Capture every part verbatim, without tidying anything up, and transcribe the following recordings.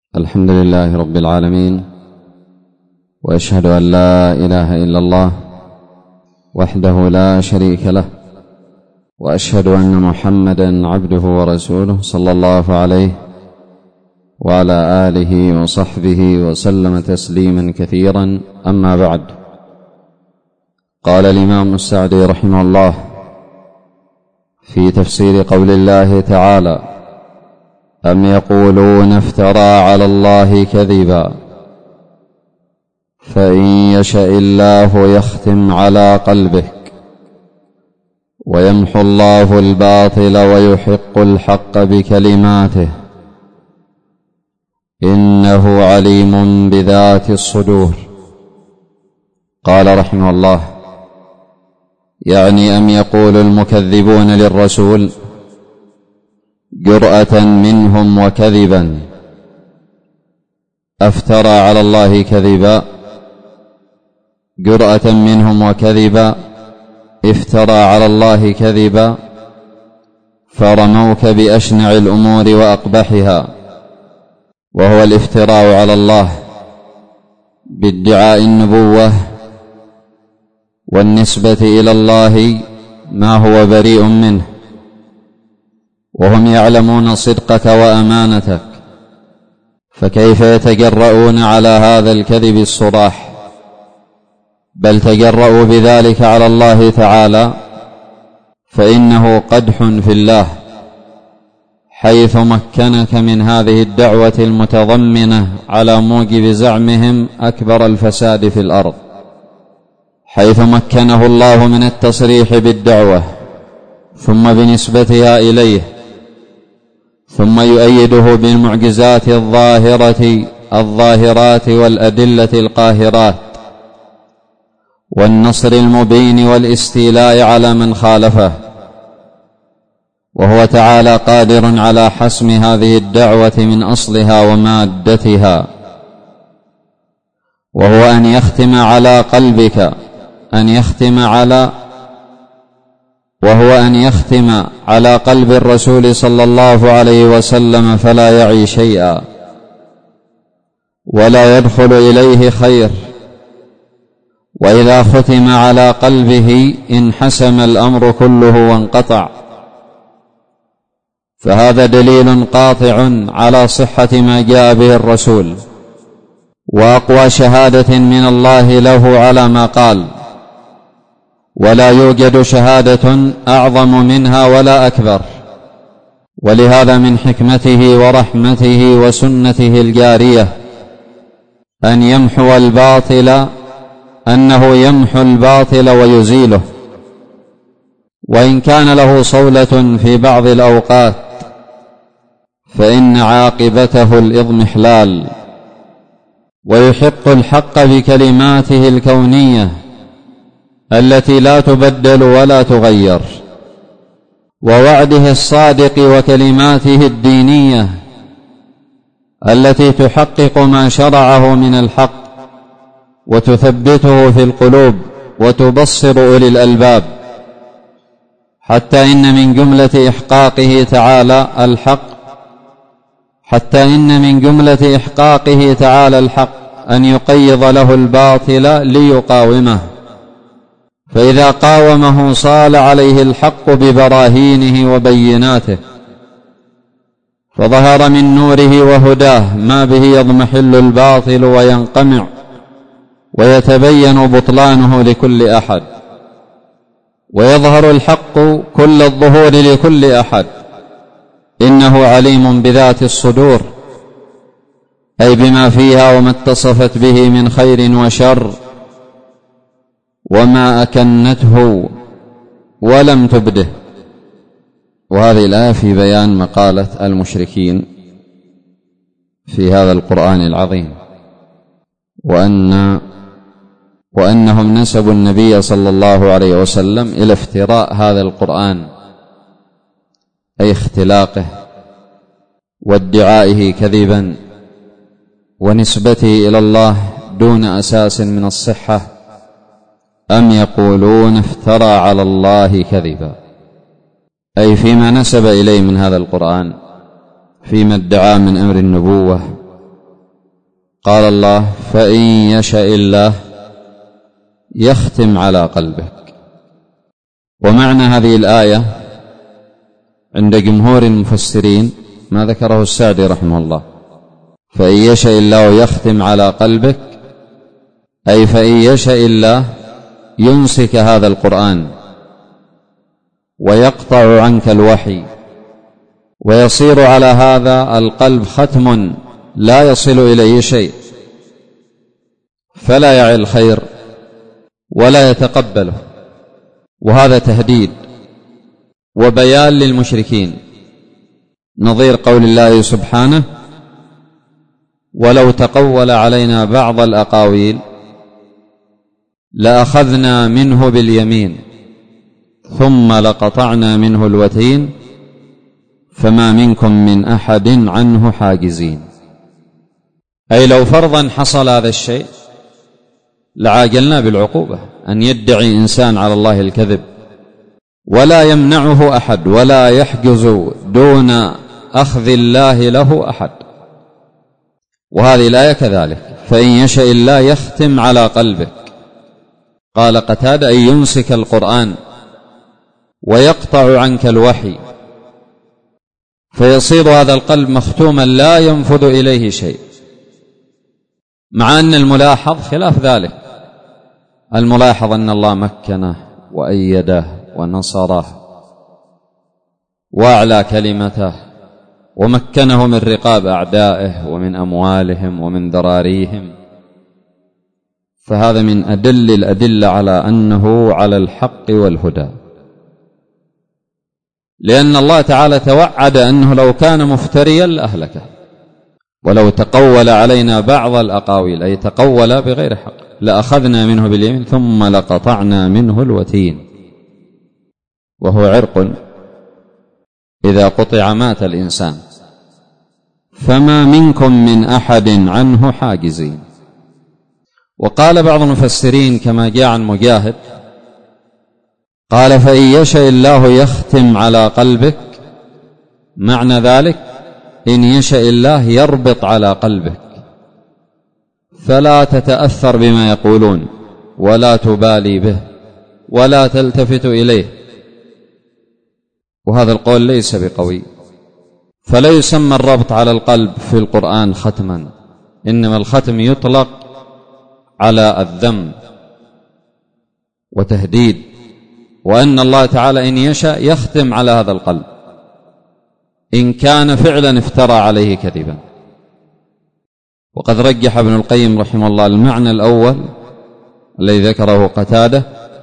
الحمد لله رب العالمين، وأشهد أن لا إله إلا الله وحده لا شريك له، وأشهد أن محمدا عبده ورسوله صلى الله عليه وعلى آله وصحبه وسلم تسليما كثيرا. أما بعد، قال الإمام السعدي رحمه الله في تفسير قول الله تعالى: أم يقولون افترى على الله كذبا فإن يشاء الله يختم على قلبك ويمحو الله الباطل ويحق الحق بكلماته إنه عليم بذات الصدور. قال رحمه الله: يعني أم يقول المكذبون للرسول جرأة منهم وكذبا أفترى على الله كذبا، جرأة منهم وكذبا افترى على الله كذبا، فرموك بأشنع الأمور وأقبحها، وهو الافتراء على الله بادعاء النبوة والنسبة إلى الله ما هو بريء منه، وهم يعلمون صدقك وأمانتك، فكيف يتجرؤون على هذا الكذب الصراح؟ بل تجرؤوا بذلك على الله تعالى، فإنه قدح في الله، حيث مكنك من هذه الدعوة المتضمنة على موجب زعمهم أكبر الفساد في الأرض، حيث مكنه الله من التصريح بالدعوة ثم بنسبتها إليه، ثم يؤيده بالمعجزات الظاهرة الظاهرات والأدلة القاهرات والنصر المبين والاستيلاء على من خالفه، وهو تعالى قادر على حسم هذه الدعوة من أصلها ومادتها، وهو أن يختم على قلبك أن يختم على وهو أن يختم على قلب الرسول صلى الله عليه وسلم فلا يعي شيئا ولا يدخل إليه خير، وإذا ختم على قلبه انحسم الأمر كله وانقطع، فهذا دليل قاطع على صحة ما جاء به الرسول، وأقوى شهادة من الله له على ما قال، ولا يوجد شهادة أعظم منها ولا أكبر. ولهذا من حكمته ورحمته وسنته الجارية أن يمحو الباطل أنه يمحو الباطل ويزيله، وإن كان له صولة في بعض الأوقات فإن عاقبته الإضمحلال، ويحق الحق بكلماته الكونية التي لا تبدل ولا تغير، ووعده الصادق وكلماته الدينية التي تحقق ما شرعه من الحق وتثبته في القلوب وتبصر أولي الألباب، حتى إن من جملة إحقاقه تعالى الحق حتى إن من جملة إحقاقه تعالى الحق أن يقيض له الباطل ليقاومه، فإذا قاومه صال عليه الحق ببراهينه وبيناته، فظهر من نوره وهداه ما به يضمحل الباطل وينقمع ويتبين بطلانه لكل أحد، ويظهر الحق كل الظهور لكل أحد. إنه عليم بذات الصدور، أي بما فيها وما اتصفت به من خير وشر، وما أكنته ولم تبده. وهذه الآية في بيان مقالة المشركين في هذا القرآن العظيم، وأن وأنهم نسبوا النبي صلى الله عليه وسلم إلى افتراء هذا القرآن، أي اختلاقه وادعائه كذبا ونسبته إلى الله دون أساس من الصحة. أم يقولون افترى على الله كذبا، أي فيما نسب إليه من هذا القرآن، فيما ادعى من أمر النبوة قال الله: فإن يشاء الله يختم على قلبك. ومعنى هذه الآية عند جمهور المفسرين ما ذكره السعدي رحمه الله: فإن يشاء الله يختم على قلبك، أي فإن يشاء الله يمسك هذا القرآن ويقطع عنك الوحي، ويصير على هذا القلب ختم لا يصل إليه شيء، فلا يعي الخير ولا يتقبله. وهذا تهديد وبيان للمشركين، نظير قول الله سبحانه: ولو تقول علينا بعض الأقاويل لأخذنا منه باليمين ثم لقطعنا منه الوتين فما منكم من أحد عنه حاجزين. أي لو فرضا حصل هذا الشيء لعاجلنا بالعقوبة، أن يدعي إنسان على الله الكذب ولا يمنعه أحد ولا يحجز دون أخذ الله له أحد. وهذه الآية كذلك: فإن يشاء الله يختم على قلبك. قال قتادة: أن يمسك القرآن ويقطع عنك الوحي، فيصير هذا القلب مختوما لا ينفذ إليه شيء. مع أن الملاحظ خلاف ذلك، الملاحظ أن الله مكنه وأيده ونصره وأعلى كلمته ومكنه من رقاب أعدائه ومن أموالهم ومن ذراريهم، فهذا من أدل الأدلة على أنه على الحق والهدى، لأن الله تعالى توعد أنه لو كان مفتريا لأهلكه. ولو تقول علينا بعض الأقاويل، أي تقول بغير حق، لأخذنا منه باليمين ثم لقطعنا منه الوتين، وهو عرق إذا قطع مات الإنسان. فما منكم من أحد عنه حاجزين. وقال بعض المفسرين كما جاء عن مجاهد قال: فإن يشاء الله يختم على قلبك، معنى ذلك إن يشاء الله يربط على قلبك فلا تتأثر بما يقولون ولا تبالي به ولا تلتفت إليه. وهذا القول ليس بقوي، فلا يسمى الربط على القلب في القرآن ختما، إنما الختم يطلق على الذم وتهديد، وأن الله تعالى إن يشاء يختم على هذا القلب إن كان فعلا افترى عليه كذبا. وقد رجح ابن القيم رحمه الله المعنى الأول الذي ذكره قتادة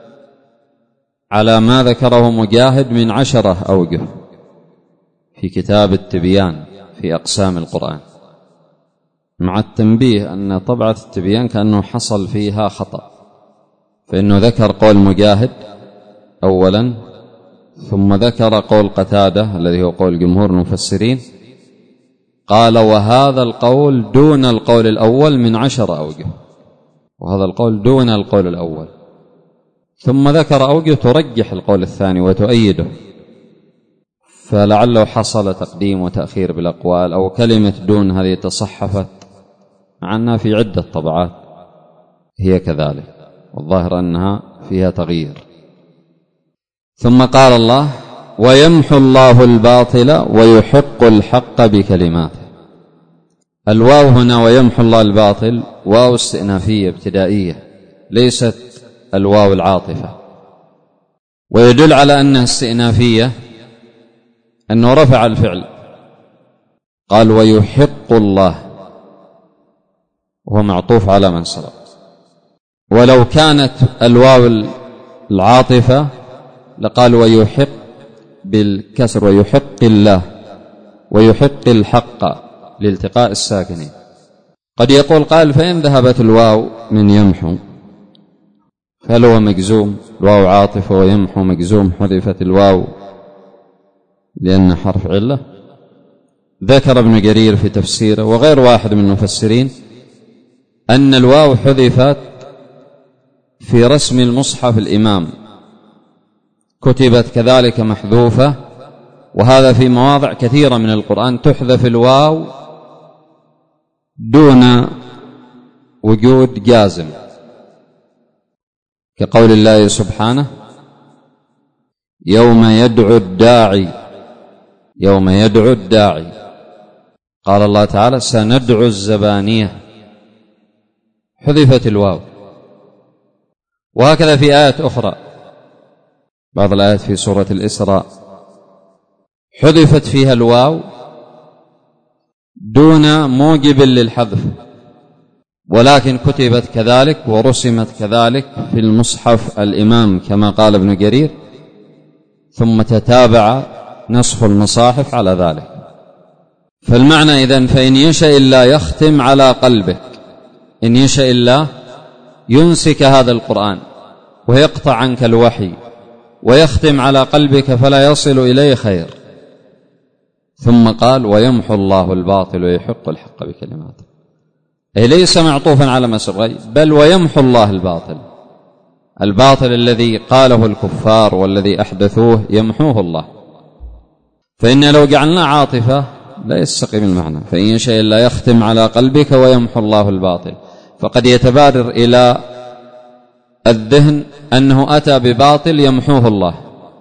على ما ذكره مجاهد من عشرة أوجه في كتاب التبيان في أقسام القرآن، مع التنبيه أن طبعة التبيان كأنه حصل فيها خطأ، فإنه ذكر قول مجاهد أولا ثم ذكر قول قتادة الذي هو قول جمهور المفسرين، قال: وهذا القول دون القول الأول من عشر أوجه، وهذا القول دون القول الأول، ثم ذكر أوجه ترجح القول الثاني وتؤيده، فلعله حصل تقديم وتأخير بالأقوال، أو كلمة دون هذه تصحفت، مع أنها في عدة طبعات هي كذلك، والظاهر أنها فيها تغيير. ثم قال الله: ويمحو الله الباطل ويحق الحق بكلماته. الواو هنا ويمحو الله الباطل واو استئنافية ابتدائية، ليست الواو العاطفة، ويدل على أنها استئنافية أنه رفع الفعل، قال: ويحق الله، وهو معطوف على من سبق. ولو كانت الواو العاطفة لقال: ويحق بالكسر، ويحق الله، ويحق الحق لالتقاء الساكنين. قد يقول قال: فإن ذهبت الواو من يمحو فهل هو مجزوم؟ الواو عاطفة ويمحو مجزوم، حذفت الواو لأن حرف علة. ذكر ابن جرير في تفسيره وغير واحد من المفسرين أن الواو حذفت في رسم المصحف الإمام، كتبت كذلك محذوفة، وهذا في مواضع كثيرة من القرآن تحذف الواو دون وجود جازم، كقول الله سبحانه: يوم يدعو الداعي يوم يدعو الداعي قال الله تعالى: سندعو الزبانية، حذفت الواو. وهكذا في آيات أخرى، بعض الآيات في سورة الإسراء حذفت فيها الواو دون موجب للحذف، ولكن كتبت كذلك ورسمت كذلك في المصحف الإمام كما قال ابن جرير، ثم تتابع نسخ المصاحف على ذلك. فالمعنى إذن: فإن يشاء الله يختم على قلبك، إن يشاء الله ينسك هذا القرآن ويقطع عنك الوحي ويختم على قلبك فلا يصل إليه خير. ثم قال: ويمحو الله الباطل ويحق الحق بكلماته، أي ليس معطوفا على ما سبق، بل ويمحو الله الباطل، الباطل الذي قاله الكفار والذي أحدثوه يمحوه الله. فإن لو جعلنا عاطفة لا يستقيم المعنى. فإن يشاء الله يختم على قلبك ويمحو الله الباطل، فقد يتبادر إلى الذهن أنه أتى بباطل يمحوه الله،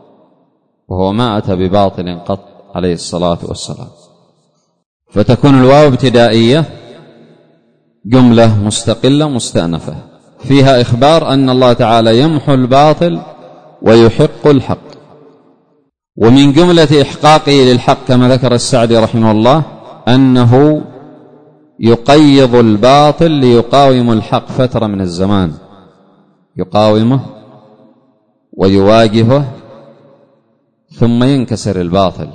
وهو ما أتى بباطل قط عليه الصلاة والسلام. فتكون الواو ابتدائية، جملة مستقلة مستأنفة فيها إخبار أن الله تعالى يمحو الباطل ويحق الحق. ومن جملة إحقاقه للحق كما ذكر السعدي رحمه الله أنه يقيض الباطل ليقاوم الحق فترة من الزمان، يقاومه ويواجهه ثم ينكسر الباطل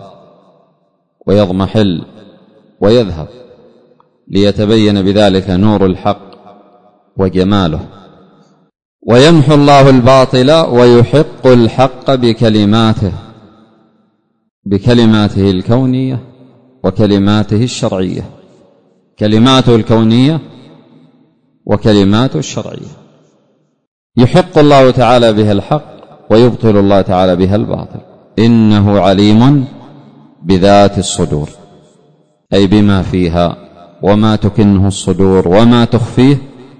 ويضمحل ويذهب، ليتبين بذلك نور الحق وجماله. ويمحو الله الباطل ويحق الحق بكلماته، بكلماته الكونية وكلماته الشرعية، كلماته الكونية وكلماته الشرعية، يحق الله تعالى بها الحق ويبطل الله تعالى بها الباطل. إنه عليم بذات الصدور، أي بما فيها وما تكنه الصدور وما تخفيه،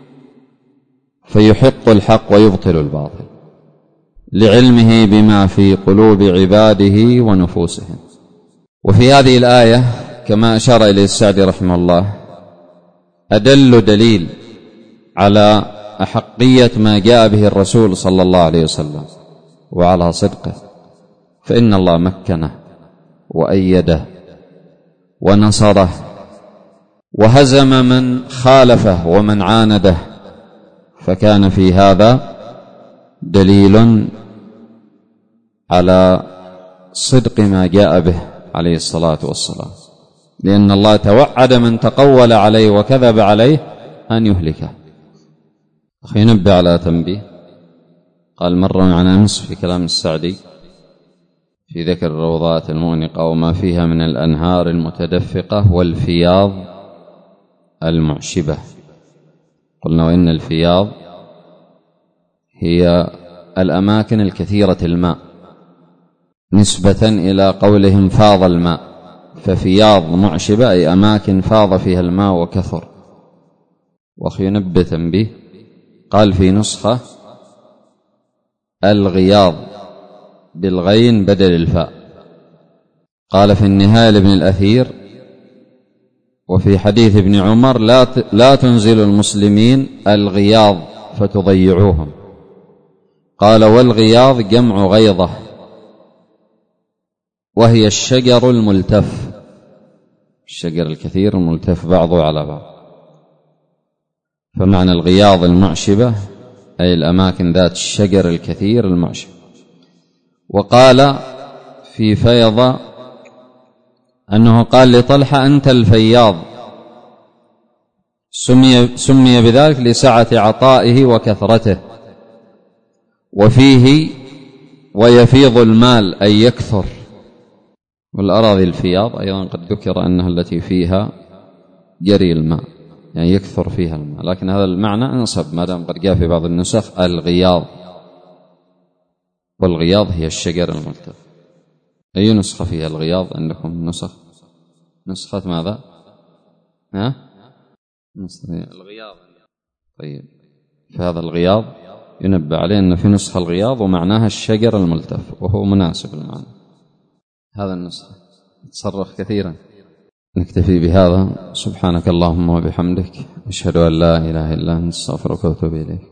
فيحق الحق ويبطل الباطل لعلمه بما في قلوب عباده ونفوسهم. وفي هذه الآية كما أشار إليه السعدي رحمه الله أدل دليل على أحقية ما جاء به الرسول صلى الله عليه وسلم وعلى صدقه، فإن الله مكنه وأيده ونصره وهزم من خالفه ومن عانده، فكان في هذا دليل على صدق ما جاء به عليه الصلاة والسلام، لأن الله توعد من تقول عليه وكذب عليه أن يهلكه. أخي نبه على تنبيه، قال مر معنا أمس في كلام السعدي في ذكر الروضات المؤنقة وما فيها من الأنهار المتدفقة والفياض المعشبة. قلنا وإن الفياض هي الأماكن الكثيرة الماء نسبة إلى قولهم فاض الماء، ففياض معشبة أي أماكن فاض فيها الماء وكثر. وأخي نبه تنبيه، قال في نسخة الغياض بالغين بدل الفاء. قال في النهاية لابن الأثير وفي حديث ابن عمر لا لا تنزل المسلمين الغياض فتضيعوهم. قال والغياض جمع غيضة، وهي الشجر الملتف، الشجر الكثير الملتف بعضه على بعض. فمعنى الغياض المعشبة أي الأماكن ذات الشجر الكثير المعشب. وقال في فيض أنه قال لطلحة أنت الفياض، سمي, سمي بذلك لسعة عطائه وكثرته. وفيه ويفيض المال أي يكثر، والأراضي الفياض أيضا قد ذكر أنها التي فيها جري الماء، يعني يكثر فيها الماء، لكن هذا المعنى انصب ما دام قد جاء في بعض النسخ الغياض، والغياض هي الشجر الملتف. أي نسخة فيها الغياض عندكم؟ نسخ نسخة ماذا؟ ها؟ الغياض طيب، في هذا الغياض ينبه عليه أن في نسخة الغياض ومعناها الشجر الملتف، وهو مناسب المعنى. هذا النسخة تصرف كثيرا. نكتفي بهذا. سبحانك اللهم وبحمدك، أشهد أن لا إله إلا أنت، أستغفرك وأتوب إليك.